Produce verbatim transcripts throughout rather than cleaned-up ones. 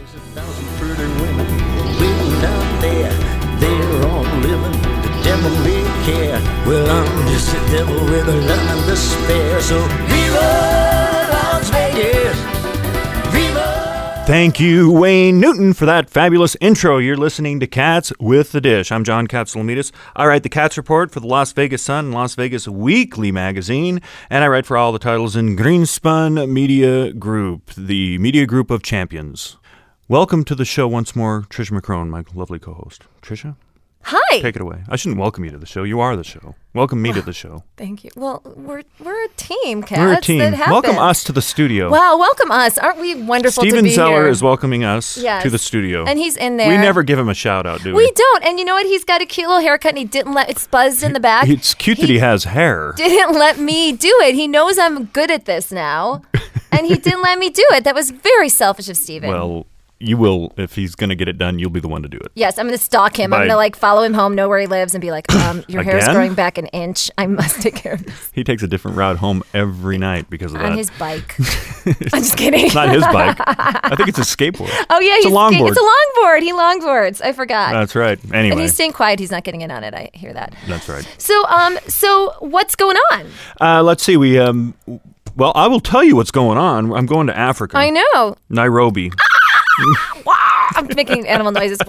There's a thousand pretty women waiting down there. They're all living the devil may care. Well, I'm just a devil with a love and despair. So Viva Las Vegas! Viva! Thank you, Wayne Newton, for that fabulous intro. You're listening to Cats with the Dish. I'm John Katsoulias. I write the Cats Report for the Las Vegas Sun and Las Vegas Weekly magazine, and I write for all the titles in Greenspun Media Group, the media group of champions. Welcome to the show once more, Tricia McCrone, my lovely co-host. Tricia? Hi. Take it away. I shouldn't welcome you to the show. You are the show. Welcome me to the show. Thank you. Well, we're we're a team, Cats. We're a team. That happens. Welcome us to the studio. Wow, welcome us. Aren't we wonderful Steven to be Zeller here? is welcoming us Yes. to the studio. And he's in there. We never give him a shout out, do we? We don't. And you know what? He's got a cute little haircut and he didn't let it's buzzed in the back. It's cute he that he has hair. Didn't let me do it. He knows I'm good at this now. And he didn't let me do it. That was very selfish of Steven. Well, you will, if he's going to get it done, you'll be the one to do it. Yes, I'm going to stalk him. By- I'm going to like follow him home, know where he lives, and be like, um, your hair's Again? growing back an inch. I must take care of this. He takes a different route home every night because of On that. his bike. I'm just kidding. It's not his bike. I think it's a skateboard. Oh, yeah. It's a he's longboard. It's a longboard. He longboards. I forgot. That's right. And Anyway, he's staying quiet. He's not getting in on it. I hear that. that's right. So, um, so what's going on? Uh, let's see. We, um, well, I will tell you what's going on. I'm going to Africa. I know. Nairobi. I'm making animal noises.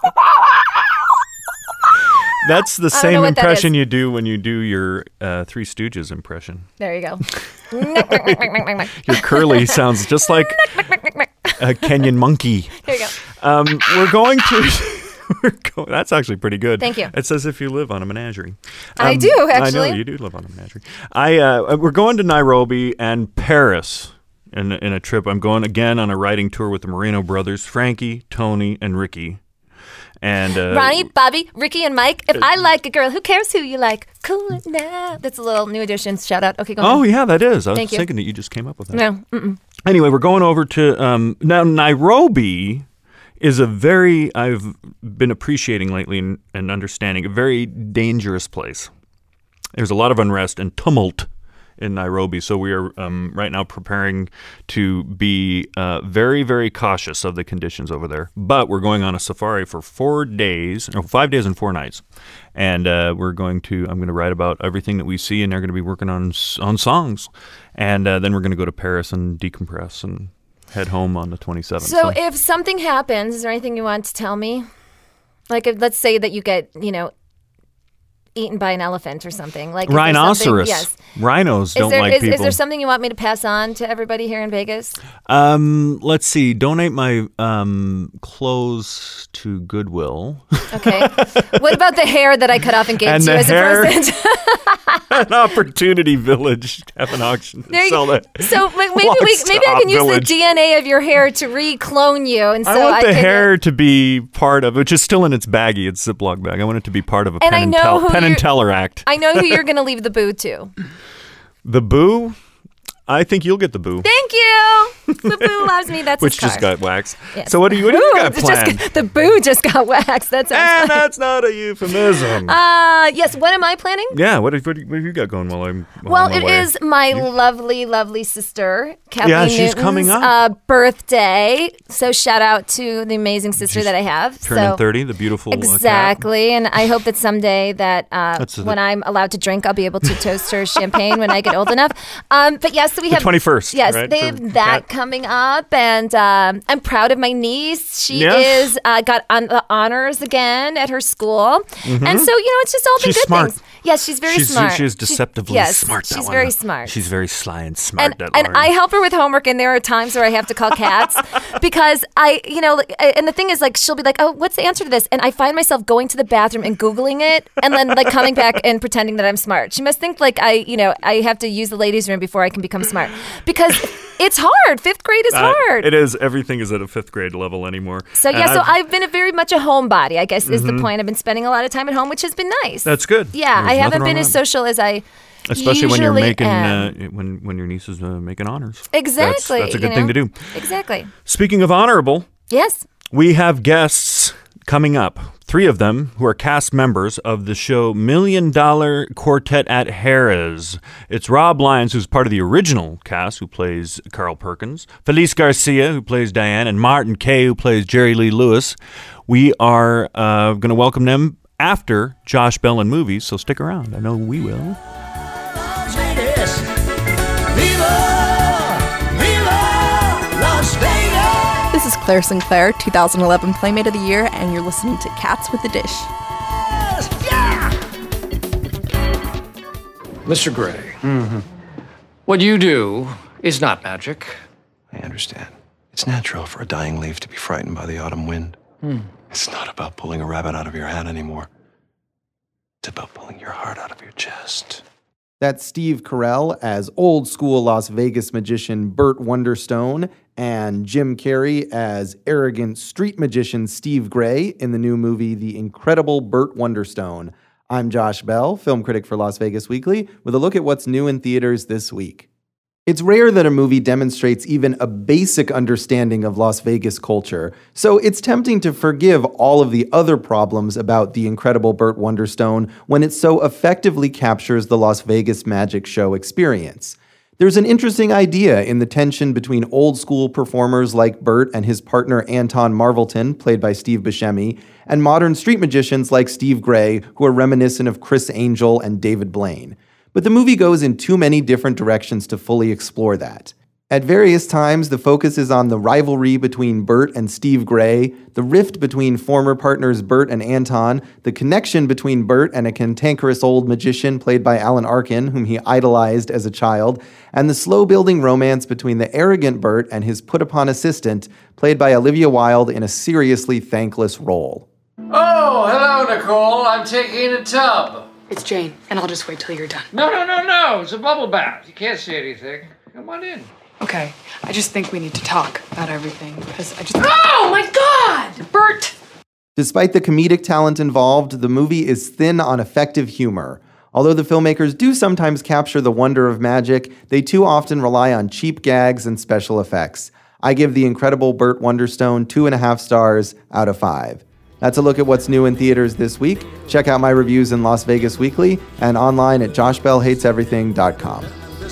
That's the I don't know same what that impression is. you do when you do your uh, Three Stooges impression. There you go. Your curly sounds just like a Kenyan monkey. There you go. Um, we're going to. we're go- that's actually pretty good. Thank you. It's as if you live on a menagerie. I Um, do, I actually. know you do live on a menagerie. I uh, we're going to Nairobi and Paris in in a trip. I'm going again on a writing tour with the Moreno brothers, Frankie, Tony, and Ricky. And uh, Ronnie, Bobby, Ricky, and Mike. If I like a girl, who cares who you like? Cool it now. That's a little new edition shout out. Okay, go Oh ahead. yeah, that is. I was Thank you. thinking that you just came up with that. No. Mm-mm. Anyway, we're going over to um, now Nairobi is a very I've been appreciating lately and, and understanding a very dangerous place. There's a lot of unrest and tumult in Nairobi, so we are um, right now preparing to be uh, very, very cautious of the conditions over there. But we're going on a safari for four days, or five days and four nights, and uh, we're going to. I'm going to write about everything that we see, and they're going to be working on on songs, and uh, then we're going to go to Paris and decompress and head home on the twenty-seventh. So, if something happens, is there anything you want to tell me? Like, if, let's say that you get, you know, eaten by an elephant or something. Like is there Rhinoceros. something- Yes. Rhinos Is don't there, like is, people. is there something you want me to pass on to everybody here in Vegas? Um, let's see. Donate my um clothes to Goodwill. Okay. What about the hair that I cut off and gave And to you the as hair- a present? An Opportunity Village have an auction to There you- sell that. So m- maybe we, maybe I Livestock can use Village. the D N A of your hair to re-clone you, and so I want the can, hair to be part of, which is still in its baggie, its Ziploc bag. I want it to be part of a And Penn I and, know Tel- who Penn and you're- Teller act. I know who you're going to leave the boo to. The boo? I think you'll get the boo. Thank you. The boo loves me. That's Which his car. just got waxed. Yes. So what do you what do you Ooh, got it just planned? got- the boo just got waxed. That sounds And fun. that's not a euphemism. Uh, yes. What am I planning? yeah, what have, what have you got going while I'm while Well, I'm it away? is my lovely, lovely sister, Kathleen Yeah, she's Newton's, coming up. Uh, birthday. So shout out to the amazing sister She's that I have. turning so, thirty, the beautiful uh, cat. Exactly, and I hope that someday that uh, That's the- when I'm allowed to drink, I'll be able to toast her champagne when I get old enough. Um, but yes, so we The have twenty-first, Yes, right, they for have that Kat? coming up, and um, I'm proud of my niece. She Yeah. is uh, got on the honors again at her school, and so you know it's just all been Mm-hmm. She's good smart. things. Yes, she's very She's, smart. she's She- deceptively yes, smart. that She's one. very smart. She's very sly and smart. and, that and Lauren. I help her with homework, and there are times where I have to call Cats because I, you know, like, and the thing is, like, she'll be like, "Oh, what's the answer to this?" And I find myself going to the bathroom and Googling it, and then like coming back and pretending that I'm smart. She must think like I, you know, I have to use the ladies' room before I can become smart because it's hard. Fifth grade is Uh, hard. it is. Everything is at a fifth grade level anymore. So And yeah, so I've- I've been a very much a homebody, I guess is the point. I've been spending a lot of time at home, which has been nice. That's good. Yeah, There's I haven't nothing been wrong as with that. social as I Especially when you're usually making uh, am. when when your niece is uh, making honors. Exactly. That's, that's a you good thing know? to do. Exactly. Speaking of honorable, Yes. we have guests Coming up, three of them who are cast members of the show Million Dollar Quartet at Harrah's. It's Rob Lyons, who's part of the original cast, who plays Carl Perkins, Felice Garcia, who plays Diane, and Martin Kaye, who plays Jerry Lee Lewis. We are uh, going to welcome them after Josh Bell and movies, so stick around. I know we will. Las Vegas. Viva! Viva Las Vegas! This is Claire Sinclair, two thousand eleven Playmate of the Year, and you're listening to Cats with a Dish. Yeah! Mister Gray, mm-hmm. What you do is not magic. I understand. It's natural for a dying leaf to be frightened by the autumn wind. Hmm. It's not about pulling a rabbit out of your hat anymore. It's about pulling your heart out of your chest. That's Steve Carell as old-school Las Vegas magician Burt Wonderstone and Jim Carrey as arrogant street magician Steve Gray in the new movie The Incredible Burt Wonderstone. I'm Josh Bell, film critic for Las Vegas Weekly, with a look at what's new in theaters this week. It's rare that a movie demonstrates even a basic understanding of Las Vegas culture, so it's tempting to forgive all of the other problems about The Incredible Burt Wonderstone when it so effectively captures the Las Vegas magic show experience. There's an interesting idea in the tension between old-school performers like Burt and his partner Anton Marvelton, played by Steve Buscemi, and modern street magicians like Steve Gray, who are reminiscent of Chris Angel and David Blaine. But the movie goes in too many different directions to fully explore that. At various times, the focus is on the rivalry between Burt and Steve Gray, the rift between former partners Burt and Anton, the connection between Burt and a cantankerous old magician played by Alan Arkin, whom he idolized as a child, and the slow-building romance between the arrogant Burt and his put-upon assistant, played by Olivia Wilde in a seriously thankless role. Oh, hello, Nicole. I'm taking a tub. It's Jane, and I'll just wait till you're done. No, no, no, no. It's a bubble bath. You can't see anything. Come on in. Okay, I just think we need to talk about everything, because I just... Oh, my God! Burt! Despite the comedic talent involved, the movie is thin on effective humor. Although the filmmakers do sometimes capture the wonder of magic, they too often rely on cheap gags and special effects. I give The Incredible Burt Wonderstone two and a half stars out of five. That's a look at what's new in theaters this week. Check out my reviews in Las Vegas Weekly and online at josh bell hates everything dot com.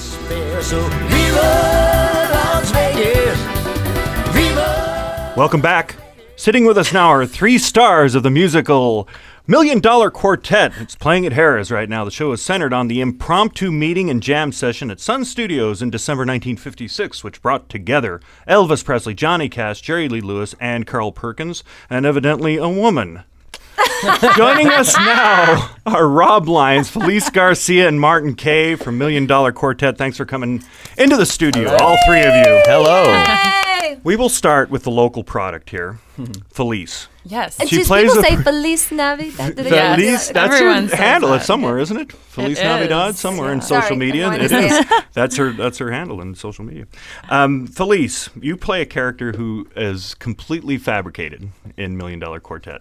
Welcome back. Sitting with us now are three stars of the musical Million Dollar Quartet. It's playing at Harrah's right now. The show is centered on the impromptu meeting and jam session at Sun Studios in December nineteen fifty-six, which brought together Elvis Presley, Johnny Cash, Jerry Lee Lewis, and Carl Perkins, and evidently a woman. Joining us now are Rob Lyons, Felice Garcia, and Martin Kaye from Million Dollar Quartet. Thanks for coming into the studio, Hello. all three of you. Hello. Hey! We will start with the local product here, Felice. Yes. And She just plays people a- say Feliz Navidad. Felice, Yes. that's Everyone her says handle. that. It's somewhere, isn't it? Feliz It Navidad, is, somewhere in yeah. social Sorry, media. I wanted It to say is. That's her. That's her handle in social media. Um, Felice, you play a character who is completely fabricated in Million Dollar Quartet.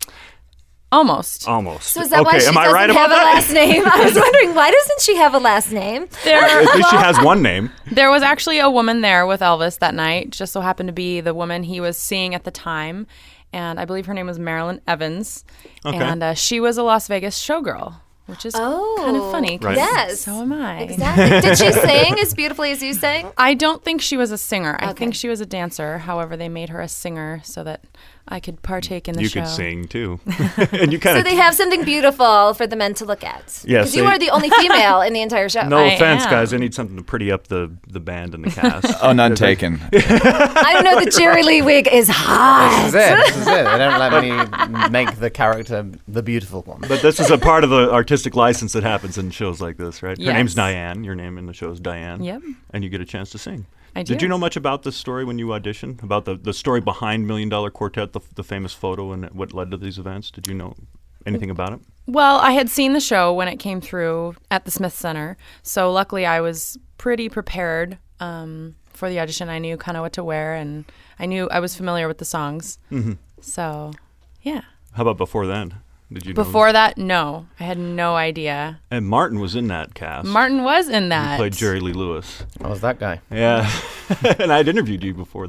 Almost. Almost. So is that okay, why she am I doesn't right have about a that? last name? I was wondering, why doesn't she have a last name? There, At least she has one name. there was actually a woman there with Elvis that night. Just so happened to be the woman he was seeing at the time. And I believe her name was Marilyn Evans. Okay. And uh, she was a Las Vegas showgirl, which is Oh. kind of funny. 'cause Right. Yes. So am I. Exactly. Did she sing as beautifully as you sang? I don't think she was a singer. I Okay. think she was a dancer. However, they made her a singer so that I could partake in the You show. could sing too, and you kind So of. they have something beautiful for the men to look at. Yes, Because you they- are the only female in the entire show. No I offense, am. guys. I need something to pretty up the, the band and the cast. Oh, none taken. I don't know, the Jerry Lee wig is hot. This is it. This is it. They don't let me make the character the beautiful one. But this is a part of the artistic license that happens in shows like this, right? Her Yes. name's Diane. Your name in the show is Diane. Yep. And you get a chance to sing. I Did do. you know much about this story when you auditioned? About the, the story behind Million Dollar Quartet, the, the famous photo and what led to these events? Did you know anything about it? Well, I had seen the show when it came through at the Smith Center. So luckily I was pretty prepared um, for the audition. I knew kind of what to wear, and I knew I was familiar with the songs. Mm-hmm. So, yeah. How about before then? Did you know? Before that, no. I had no idea. And Martin was in that cast. Martin was in He that. played Jerry Lee Lewis. I was that guy. Yeah. And I'd interviewed you before that.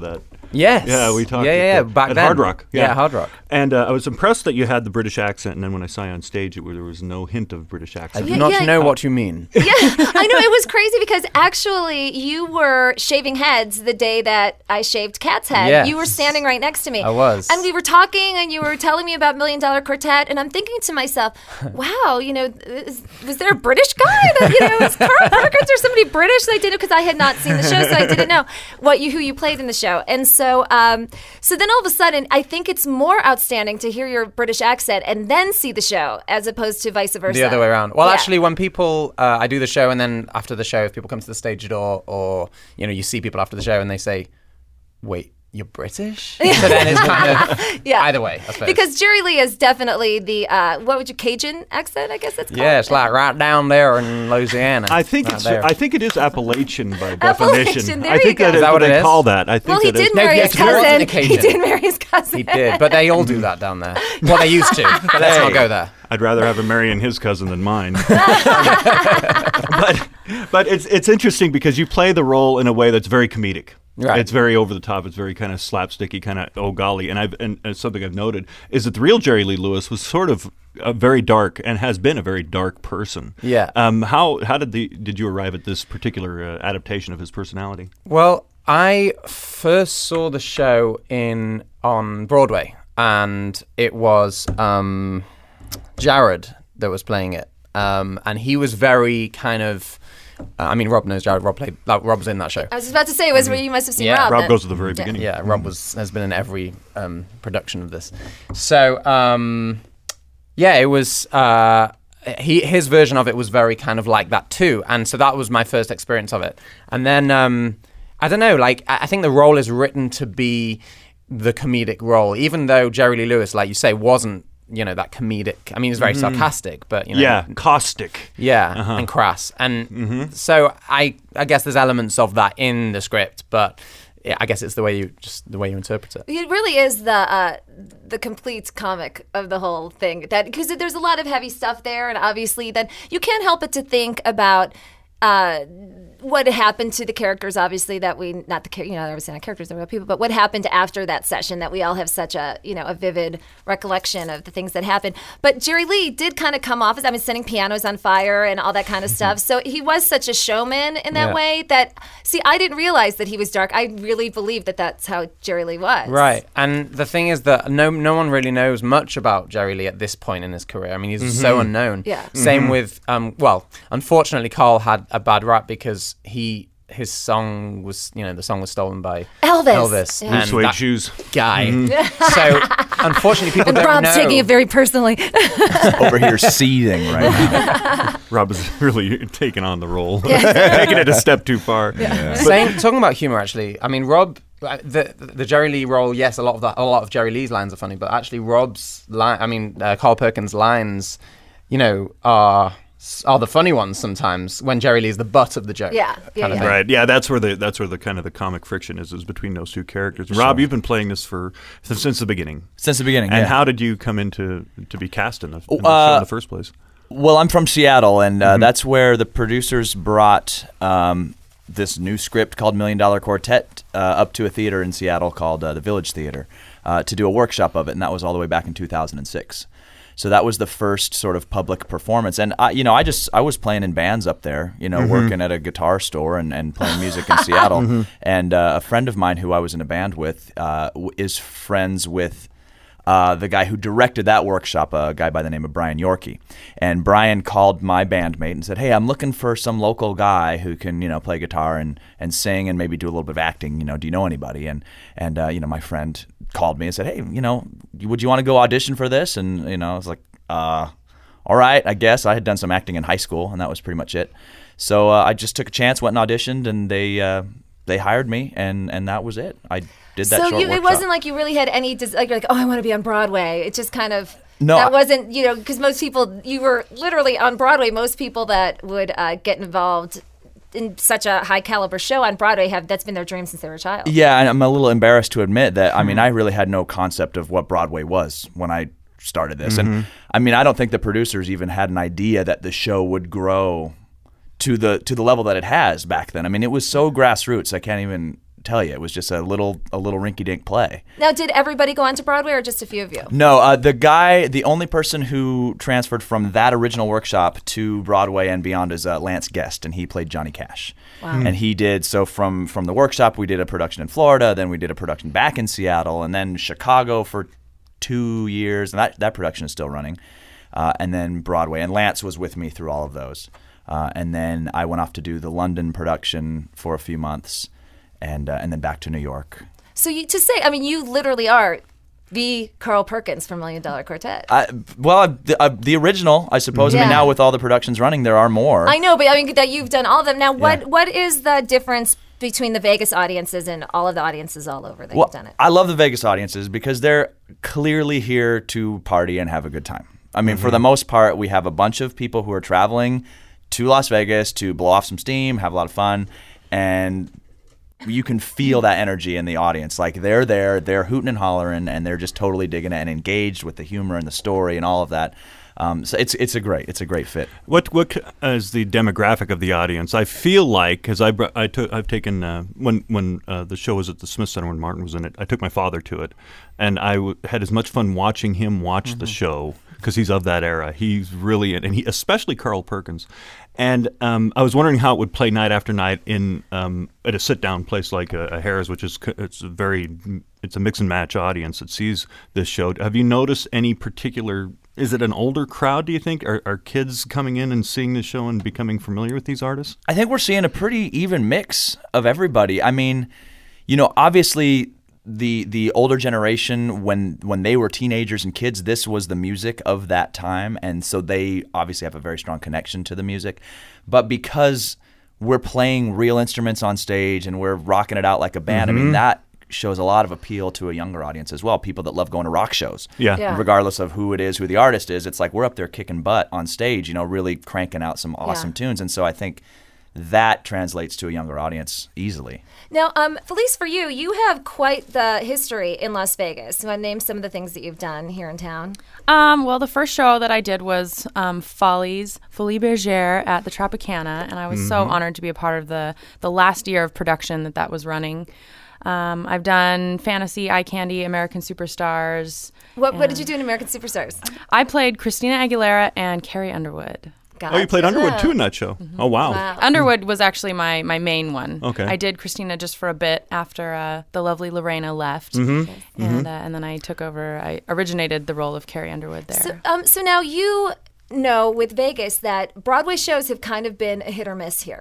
Yes. Yeah, we talked. Yeah, at yeah, yeah. the- Back at then. Hard Rock. Yeah, Hard Rock. And uh, I was impressed that you had the British accent, and then when I saw you on stage, it, there was no hint of British I accent. do Yeah, not yeah. know what you mean. Yeah, I know, it was crazy because actually you were shaving heads the day that I shaved Kat's head. Yes. You were standing right next to me. I was. And we were talking and you were telling me about Million Dollar Quartet, and I'm thinking to myself, wow, you know, is, was there a British guy that, you know, was Carl Perkins or somebody British that I didn't, because I had not seen the show, so I didn't know what you who you played in the show. And so um, so then all of a sudden, I think it's more outstanding to hear your British accent and then see the show as opposed to vice versa. The other way around. Well, Yeah. actually, when people, uh, I do the show, and then after the show, if people come to the stage door, or you know, you see people after the show, and they say, "Wait, you're British?" So then it's kind of Yeah. either way, I suppose. Because Jerry Lee is definitely the, uh, what would you, Cajun accent, I guess that's called? yeah, it's like right down there in Louisiana. I think right it's. there. I think it is Appalachian by Appalachian, definition. there I you think go. that Is that what they it is? call that. I think Well, he that is- did No, marry yeah, his he wasn't cousin. a Cajun. He did marry his cousin. He did, but they all do that down there. Well, they used to, but let's not go there. I'd rather have him marrying his cousin than mine. but but it's it's interesting because you play the role in a way that's very comedic. Right. It's very over the top. It's very kind of slapsticky, kind of oh golly. And I've and, and something I've noted is that the real Jerry Lee Lewis was sort of uh, very dark and has been a very dark person. Yeah. Um. How how did the did you arrive at this particular uh, adaptation of his personality? Well, I first saw the show in on Broadway, and it was um, Jared that was playing it, um, and he was very kind of. Uh, I mean, Rob knows Jared. Rob played. Like, Rob was in that show. I was just about to say, it was where you must have seen Yeah. Rob. Rob then. goes to the very beginning. Yeah, Rob was has been in every um, production of this. So um, yeah, it was uh, he his version of it was very kind of like that too, and so that was my first experience of it. And then um, I don't know, like I I think the role is written to be the comedic role, even though Jerry Lee Lewis, like you say, wasn't. You know, that comedic. I mean, he's very sarcastic, but you know, Yeah, caustic. yeah, Uh-huh. and crass. And so I, I guess there's elements of that in the script, but yeah, I guess it's the way you just the way you interpret it. It really is the uh, the complete comic of the whole thing. That because there's a lot of heavy stuff there, and obviously, then you can't help but to think about. Uh, what happened to the characters, obviously, that we, not the, char- you know, obviously not characters, they're real people, but what happened after that session that we all have such a, you know, a vivid recollection of the things that happened. But Jerry Lee did kind of come off as, I mean, setting pianos on fire and all that kind of stuff. So he was such a showman in that Yeah. way that, see, I didn't realize that he was dark. I really believed that that's how Jerry Lee was. Right, and the thing is that no no one really knows much about Jerry Lee at this point in his career. I mean, he's so unknown. Yeah. Same with, um, well, unfortunately, Carl had a bad rap because he his song was, you know, the song was stolen by Elvis. Elvis, Yeah. and Suede that shoes. guy. So unfortunately, people And don't Rob's know. taking it very personally. Over here seething right now. Rob is really taking on the role, taking it a step too far. Saying, talking about humor, actually, I mean, Rob, uh, the the Jerry Lee role, yes, a lot of that, a lot of Jerry Lee's lines are funny, but actually, Rob's line, I mean, uh, Carl Perkins' lines, you know, are are the funny ones sometimes when Jerry Lee's the butt of the joke. Yeah, yeah, kind of yeah. thing. Right. Yeah, that's where the that's where the kind of the comic friction is is between those two characters. Rob, you've been playing this for since, since the beginning. Since the beginning. And yeah. how did you come into to be cast in the, in the Uh, show in the first place? Well, I'm from Seattle, and uh, Mhm. that's where the producers brought um, this new script called Million Dollar Quartet uh, up to a theater in Seattle called uh, the Village Theater uh, to do a workshop of it, and that was all the way back in two thousand six. So that was the first sort of public performance, and I, you know, I just I was playing in bands up there, you know, Mhm. working at a guitar store and, and playing music in Seattle. Mhm. And uh, a friend of mine who I was in a band with uh, w- is friends with. Uh, the guy who directed that workshop, a guy by the name of Brian Yorkie. And Brian called my bandmate and said, hey, I'm looking for some local guy who can, you know, play guitar and, and sing and maybe do a little bit of acting. You know, do you know anybody? And, and uh, you know, my friend called me and said, hey, you know, would you want to go audition for this? And, you know, I was like, uh, all right, I guess. I had done some acting in high school, and that was pretty much it. So uh, I just took a chance, went and auditioned, and they uh, they hired me, and, and that was it. I did that so short you, it workshop. wasn't like you really had any des- like you're like, oh, I want to be on Broadway. It just kind of No, that I- wasn't, you know, because most people, you were literally on Broadway. Most people that would uh, get involved in such a high caliber show on Broadway have that's been their dream since they were a child. Yeah, and I'm a little embarrassed to admit that. I mean, I really had no concept of what Broadway was when I started this. Mhm. And I mean, I don't think the producers even had an idea that the show would grow to the to the level that it has back then. I mean, it was so grassroots. I can't even tell you. It was just a little a little rinky-dink play. Now, did everybody go on to Broadway or just a few of you? No, uh, the guy, the only person who transferred from that original workshop to Broadway and beyond is uh, Lance Guest, and he played Johnny Cash. Wow. And he did, so from, from the workshop, we did a production in Florida, then we did a production back in Seattle, and then Chicago for two years, and that, that production is still running, uh, and then Broadway. And Lance was with me through all of those. Uh, and then I went off to do the London production for a few months, and uh, and then back to New York. So you, to say, I mean, you literally are the Carl Perkins from Million Dollar Quartet. I, well, the, uh, the original, I suppose. I mean, Yeah. now with all the productions running, there are more. I know, but I mean that you've done all of them. Now, what Yeah. what is the difference between the Vegas audiences and all of the audiences all over that Well, you've done it? I love the Vegas audiences because they're clearly here to party and have a good time. I mean, for the most part, we have a bunch of people who are traveling to Las Vegas to blow off some steam, have a lot of fun, and you can feel that energy in the audience. Like they're there, they're hooting and hollering, and they're just totally digging it and engaged with the humor and the story and all of that. Um, so it's it's a great it's a great fit. What what is the demographic of the audience? I feel like because I br- I took I've taken uh, when when uh, the show was at the Smith Center when Martin was in it. I took my father to it, and I w- had as much fun watching him watch Mm-hmm. the show because he's of that era. He's really and he especially Carl Perkins, and um, I was wondering how it would play night after night in um, at a sit down place like a, a Harrah's, which is c- it's a very it's a mix and match audience that sees this show. Have you noticed any particular? Is it an older crowd, do you think? Are, are kids coming in and seeing the show and becoming familiar with these artists? I think we're seeing a pretty even mix of everybody. I mean, you know, obviously the the older generation, when when they were teenagers and kids, this was the music of that time, and so they obviously have a very strong connection to the music. But because we're playing real instruments on stage and we're rocking it out like a band, Mm-hmm. I mean, that shows a lot of appeal to a younger audience as well. People that love going to rock shows. Yeah. Yeah. Regardless of who it is, who the artist is, it's like we're up there kicking butt on stage, you know, really cranking out some awesome Yeah. tunes. And so I think that translates to a younger audience easily. Now, um, Felice, for you, you have quite the history in Las Vegas. You want to name some of the things that you've done here in town? Um, well, the first show that I did was um, Follies, Folie Bergère at the Tropicana, and I was so honored to be a part of the the last year of production that that was running. Um, I've done Fantasy, Eye Candy, American Superstars. What, what did you do in American Superstars? I played Christina Aguilera and Carrie Underwood. Oh, you played Gotcha. Underwood too in that show. Oh, wow. Wow. Underwood was actually my, my main one. Okay. I did Christina just for a bit after uh, the lovely Lorena left, Mm-hmm. and uh, and then I took over. I originated the role of Carrie Underwood there. So, um, so now you know with Vegas that Broadway shows have kind of been a hit or miss here.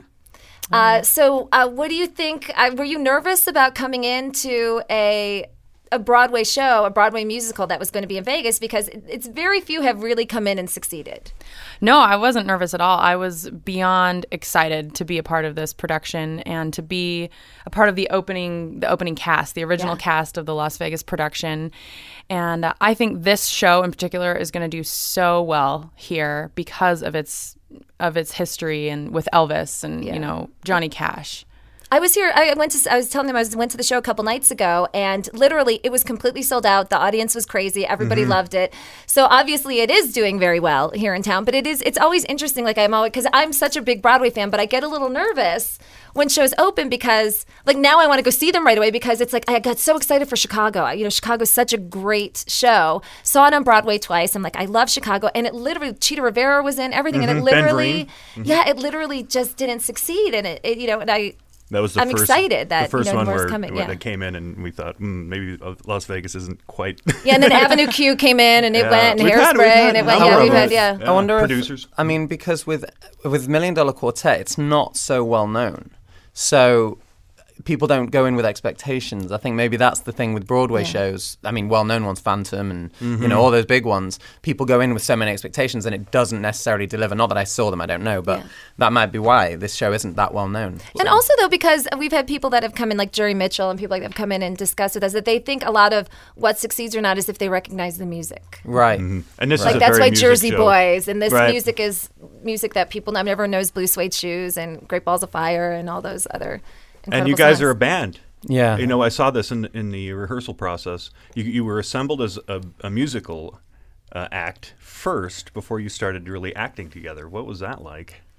Uh, so, uh, what do you think? Uh, were you nervous about coming into a a Broadway show, a Broadway musical that was going to be in Vegas? Because it- it's very few have really come in and succeeded. No, I wasn't nervous at all. I was beyond excited to be a part of this production and to be a part of the opening the opening cast, the original Yeah. cast of the Las Vegas production. And uh, I think this show in particular is going to do so well here because of its of its history and with Elvis and Yeah. you know Johnny Cash. I was here. I went to. I was telling them I was went to the show a couple nights ago, and literally it was completely sold out. The audience was crazy. Everybody loved it. So obviously it is doing very well here in town. But it is. It's always interesting. Like I'm always because I'm such a big Broadway fan, but I get a little nervous when shows open because like now I want to go see them right away because it's like I got so excited for Chicago. You know, Chicago's such a great show. Saw it on Broadway twice. I'm like I love Chicago, and it literally Cheetah Rivera was in everything, and it Ben literally, Green. yeah, it literally just didn't succeed, and it, it you know, and I. That was the I'm first, excited that, the first you know, one more's where, coming, where yeah. they came in and we thought mm, maybe uh, Las Vegas isn't quite. Yeah, and then Avenue Q came in and it Yeah. went, and We've had- Hairspray, we've had and it went. a Yeah, number we've of had, those. yeah. Yeah. I wonder producers. if I mean because with with Million Dollar Quartet, it's not so well known, so people don't go in with expectations. I think maybe that's the thing with Broadway shows. I mean, well-known ones, Phantom, and you know all those big ones. People go in with so many expectations, and it doesn't necessarily deliver. Not that I saw them, I don't know, but Yeah. that might be why this show isn't that well known. And also, though, because we've had people that have come in, like Jerry Mitchell and people like that have come in and discussed with us, that they think a lot of what succeeds or not is if they recognize the music. Right. And this Like is a that's very why music Jersey show. Boys and this Right. music is music that people know. Everyone knows Blue Suede Shoes and Great Balls of Fire and all those other. And incredible you guys songs. are a band. Yeah. You know, I saw this in in the rehearsal process. You you were assembled as a, a musical uh, act first before you started really acting together. What was that like?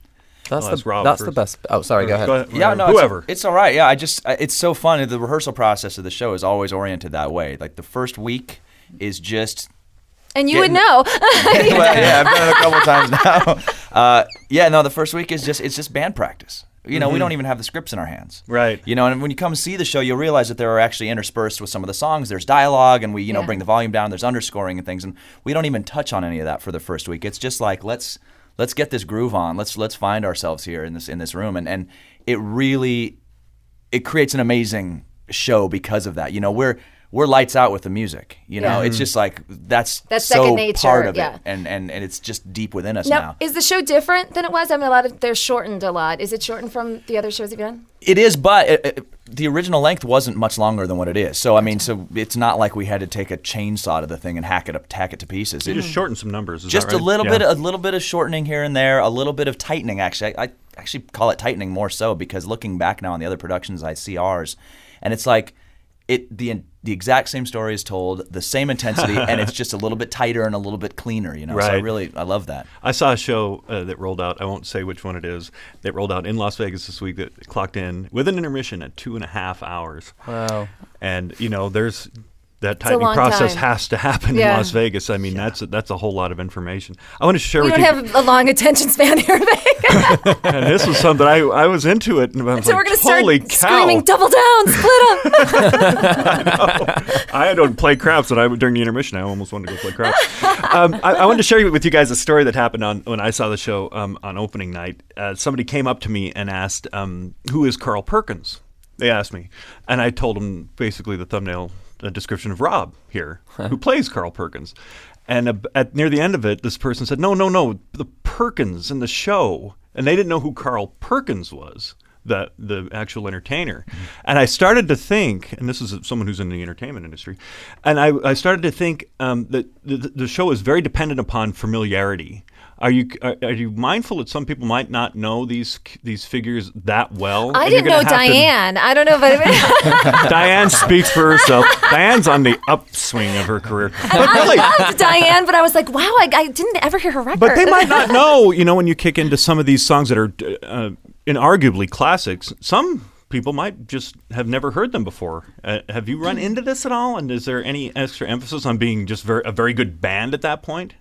That's I'll the ask Rob that's first. the best. Oh, sorry. Go ahead. Go ahead. Yeah, no, whoever. It's, it's all right. Yeah, I just I- it's so fun. The rehearsal process of the show is always oriented that way. Like the first week is just. And you Getting- would know. well, yeah, I've done it a couple times now. Uh, yeah, no, the first week is just it's just band practice. You know, Mm-hmm. we don't even have the scripts in our hands. Right. You know, and when you come see the show, you'll realize that there are actually interspersed with some of the songs. There's dialogue, and we, you know, Yeah. bring the volume down. There's underscoring and things, and we don't even touch on any of that for the first week. It's just like let's let's get this groove on. Let's let's find ourselves here in this in this room, and and it really it creates an amazing show because of that. You know, we're we're lights out with the music. You know, Yeah. it's just like that's That's so second nature, part of yeah. it, and, and and it's just deep within us Now, now. is the show different than it was? I mean, a lot of they're shortened a lot. Is it shortened from the other shows you've done? It is, but it, it, the original length wasn't much longer than what it is. So I mean, so it's not like we had to take a chainsaw to the thing and hack it up, hack it to pieces. You It, just shorten some numbers. Is just that right? a little Yeah. bit, a little bit of shortening here and there, a little bit of tightening. Actually, I, I actually call it tightening more so because looking back now on the other productions, I see ours, and it's like it the the exact same story is told, the same intensity, and it's just a little bit tighter and a little bit cleaner. You know, so I Right. really I love that. I saw a show uh, that rolled out. I won't say which one it is. That rolled out in Las Vegas this week. That clocked in with an intermission at two and a half hours. Wow. And you know, there's that a tightening long process time. has to happen Yeah. in Las Vegas. I mean, that's a, that's a whole lot of information. I want to share We with don't you. have a long attention span here, Vegas. and this was something I I was into it, and I was So like, we're going to start holy cow! screaming, double down, split up. I had to play craps, and I during the intermission, I almost wanted to go play craps. um, I, I wanted to share with you guys a story that happened on when I saw the show um, on opening night. Uh, somebody came up to me and asked, um, "Who is Carl Perkins?" They asked me, and I told them basically the thumbnail uh, description of Rob here, who plays Carl Perkins. And uh, at near the end of it, this person said, "No, no, no, the Perkins in the show," and they didn't know who Carl Perkins was. The the actual entertainer. And I started to think, and this is someone who's in the entertainment industry, and I, I started to think um, that the, the show is very dependent upon familiarity. Are you are, are you mindful that some people might not know these these figures that well? I And you're didn't know gonna have to- Diane. I don't know if I. Diane speaks for herself. Diane's on the upswing of her career. But I really, loved Diane, but I was like, wow, I, I didn't ever hear her record. but they might not know, you know, when you kick into some of these songs that are uh, inarguably classics, some people might just have never heard them before. Uh, have you run into this at all? And is there any extra emphasis on being just very, a very good band at that point?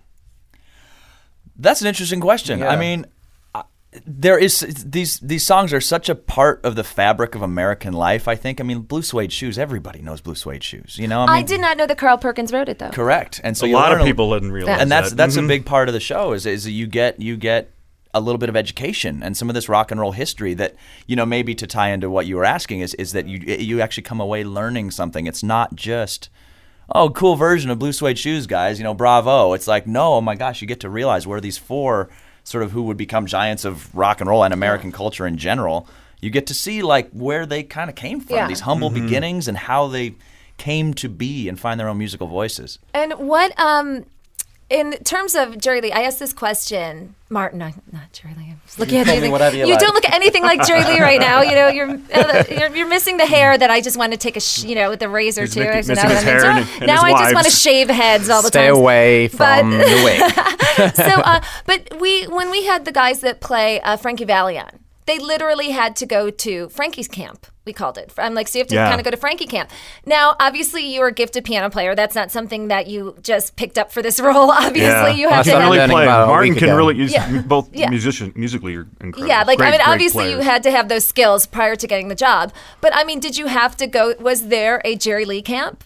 That's an interesting question. Yeah. I mean, uh, there is these these songs are such a part of the fabric of American life. I think. I mean, Blue Suede Shoes. Everybody knows Blue Suede Shoes. You know. I, mean, I did not know that Carl Perkins wrote it, though. Correct. And so A you lot of learn people didn't realize and that's that. that's Mhm. a big part of the show. Is is that you get you get a little bit of education and some of this rock and roll history that, you know, maybe to tie into what you were asking is is that you you actually come away learning something. It's not just, oh, cool version of Blue Suede Shoes, guys, you know, bravo. It's like, no, oh my gosh, you get to realize where these four sort of who would become giants of rock and roll and American culture in general, you get to see like where they kind of came from, Yeah. these humble Mm-hmm. beginnings and how they came to be and find their own musical voices. And what, um, in terms of Jerry Lee, I asked this question, Martin, I, not Jerry Lee. I'm just looking You at call you. me whatever you You like. don't look anything like Jerry Lee right now. You know, you're uh, you're, you're missing the hair that I just want to take a sh- you know with the razor He's too. making- So missing now his I'm hair into- and- and now his I just want to wives. shave heads all the Stay time. away But- from the wig. so, uh, but we when we had the guys that play uh, Frankie Valli on, they literally had to go to Frankie's camp. We called it. I'm like, so you have to Yeah. kind of go to Frankie camp. Now, obviously, you're a gifted piano player. That's not something that you just picked up for this role. Obviously, Yeah. you have He to. can I'm really learning play. about it a Martin week can ago. really use Yeah. both Yeah. musician musically are incredible. Yeah, like Great- I mean, great obviously you players. had to have those skills prior to getting the job. But I mean, did you have to go? Was there a Jerry Lee camp?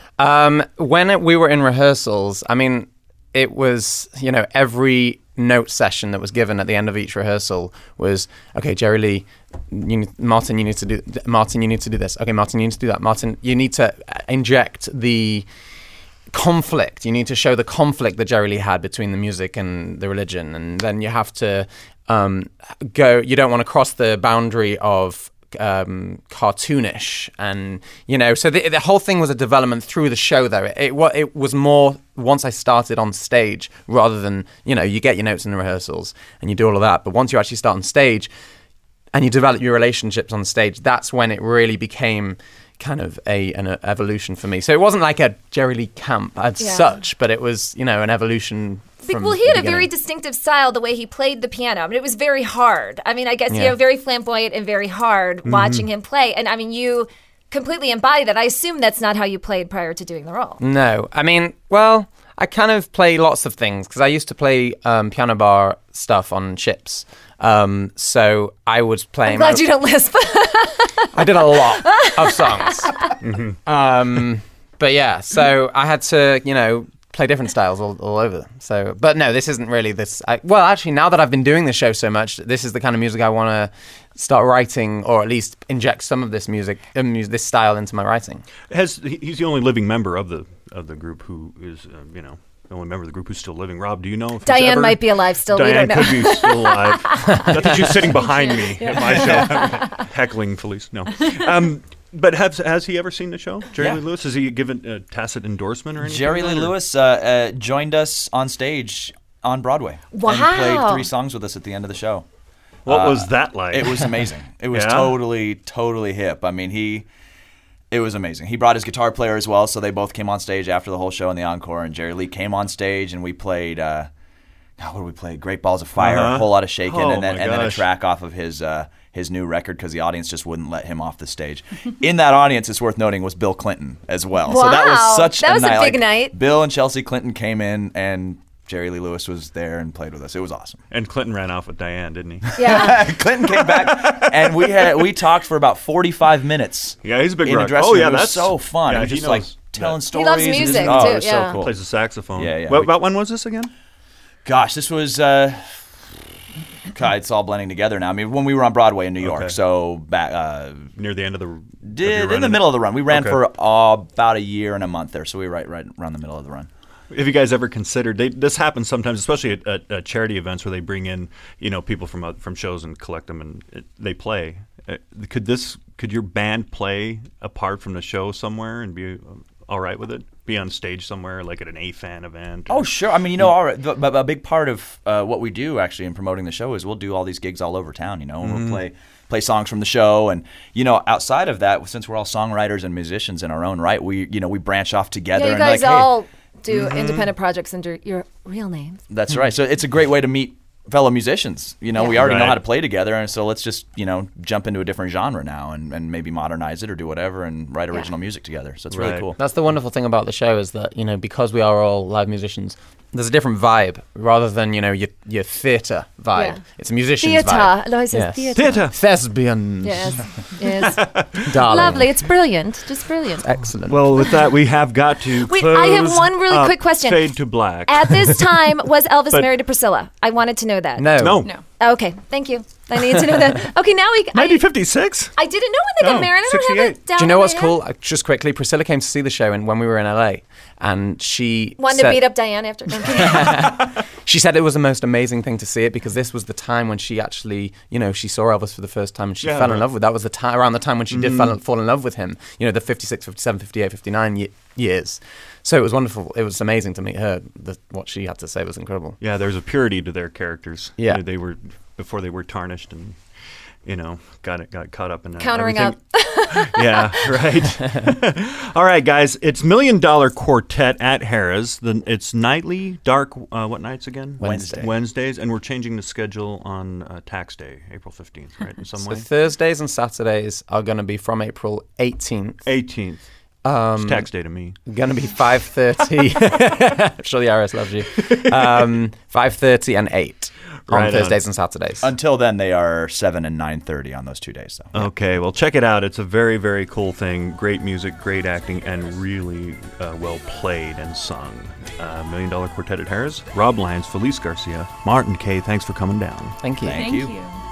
Um, when it, we were in rehearsals, I mean, it was, you know, every note session that was given at the end of each rehearsal was, okay, Jerry Lee, you need, Martin, you need to do, Martin, you need to do this. Okay, Martin, you need to do that. Martin, you need to inject the conflict. You need to show the conflict that Jerry Lee had between the music and the religion. And then you have to um, go, you don't want to cross the boundary of um, cartoonish, and you know, so the, the whole thing was a development through the show. Though it, it wa- it was more once I started on stage, rather than, you know, you get your notes in the rehearsals and you do all of that, but once you actually start on stage and you develop your relationships on stage, that's when it really became kind of a an evolution for me. So it wasn't like a Jerry Lee camp as Yeah. such, but it was, you know, an evolution Be- from well, he the had a beginning. very distinctive style, the way he played the piano. I mean, it was very hard. I mean, I guess, you Yeah. know, very flamboyant and very hard Mm-hmm. watching him play. And I mean, you completely embody that. I assume that's not how you played prior to doing the role. No, I mean, well, I kind of play lots of things because I used to play um, piano bar stuff on ships. Um, so I was playing. I'm glad my- you don't lisp. I did a lot of songs. um, but yeah, so I had to, you know, play different styles all, all over. So, but no, this isn't really this. I, well, actually, now that I've been doing the show so much, this is the kind of music I want to start writing, or at least inject some of this music, uh, mus- this style into my writing. Has he- he's the only living member of the of the group who is, uh, you know, the only member of the group who's still living. Rob, do you know if he's Diane ever- might be alive still. We Diane don't know. could be still alive. Not that she's sitting behind me at my show, heckling Felice. No. Um, but has has he ever seen the show? Jerry Yeah. Lee Lewis? Has he given a tacit endorsement or anything? Jerry like Lee that, or- Lewis uh, uh, joined us on stage on Broadway. Wow. And played three songs with us at the end of the show. What Uh, was that like? It was amazing. It was Yeah? totally, totally hip. I mean, he, it was amazing. He brought his guitar player as well, so they both came on stage after the whole show in the encore, and Jerry Lee came on stage, and we played, uh, God, what did we play? Great Balls of Fire, Uh-huh. a whole lot of shaking, Oh, and then my and then a gosh. track off of his uh, his new record because the audience just wouldn't let him off the stage. In that audience, it's worth noting, was Bill Clinton as well. So that Wow. was such That a was a night. big like, night. Bill and Chelsea Clinton came in, and Jerry Lee Lewis was there and played with us. It was awesome. And Clinton ran off with Diane, didn't he? Yeah. Clinton came back, and we had we talked for about forty-five minutes. Yeah, he's a big in the rock. dressing Oh room. yeah, It was that's so fun. Yeah, He was he just like knows telling that. stories. He loves and just- music, oh, too, it was yeah. so cool. Plays the saxophone. Yeah, yeah. What, We- about when was this again? Gosh, this was. Uh, God, it's all blending together now. I mean, when we were on Broadway in New York, Okay. so back uh, Near the end of the. of did your in run the middle of the run. We ran Okay. for uh, about a year and a month there, so we were right right around the middle of the run. Have you guys ever considered? They, this happens sometimes, especially at, at, at charity events where they bring in, you know, people from uh, from shows and collect them and it, they play. Uh, could this? Could your band play apart from the show somewhere and be uh, all right with it? Be on stage somewhere, like at an A F A N event? Oh, sure. I mean, you know, all right, but, but a big part of uh, what we do actually in promoting the show is we'll do all these gigs all over town, you know, and Mm-hmm. we'll play play songs from the show. And, you know, outside of that, since we're all songwriters and musicians in our own right, we, you know, we branch off together. Yeah, you and guys like, hey, all do independent projects under your real names. that's right. So it's a great way to meet fellow musicians. You know, Yeah. we already know Right. how to play together, and so let's just, you know, jump into a different genre now and, and maybe modernize it or do whatever and write original music together. So it's really Right. cool. That's the wonderful thing about the show is that, you know, because we are all live musicians, there's a different vibe rather than, you know, your your theatre vibe. Yeah. It's a musician's Theatre. vibe. Lois says Yes. theatre. Theatre. Thespians. Yes. Yes. Darling. Lovely. It's brilliant. Just brilliant. Excellent. Well, with that, we have got to. Wait, I have close one really up. quick question. Fade to black. At this time, was Elvis But- married to Priscilla? I wanted to know that. no. no. No. Okay. Thank you. I need to know that. Okay, now we. I, nineteen fifty-six. I didn't know when they Oh, got married. I don't have it down. Do you know in my what's head. cool? Uh, Just quickly, Priscilla came to see the show and when we were in L A, and she Wanted said, to beat up Diane after. No, I'm kidding. she said it was the most amazing thing to see it because this was the time when she actually, you know, she saw Elvis for the first time and she Yeah, fell in right. love with. That was the time around the time when she did fall, fall in love with him. You know, the fifty-six, fifty-seven, fifty-eight, fifty-nine ye- years. So it was wonderful. It was amazing to meet her. The, what she had to say was incredible. Yeah, there's a purity to their characters. Yeah. they, they were before they were tarnished and, you know, got it got caught up in that. Countering everything. Yeah, right. All right, guys, it's Million Dollar Quartet at Harrah's. The, it's nightly, dark. Uh, what nights again? Wednesday. Wednesdays, and we're changing the schedule on uh, tax day, April fifteenth, right? In some So way. Thursdays and Saturdays are going to be from April eighteenth. eighteenth. Um, It's tax day to me. Going to be five thirty. I'm sure the I R S loves you. Um, five thirty and eight on Right on. Thursdays and Saturdays. Until then, they are seven and nine thirty on those two days. So. Okay, well, check it out. It's a very, very cool thing. Great music, great acting, and really uh, well played and sung. Uh, Million Dollar Quartet at Harrah's. Rob Lyons, Felice Garcia, Martin Kay, thanks for coming down. Thank you. Thank Thank you. you.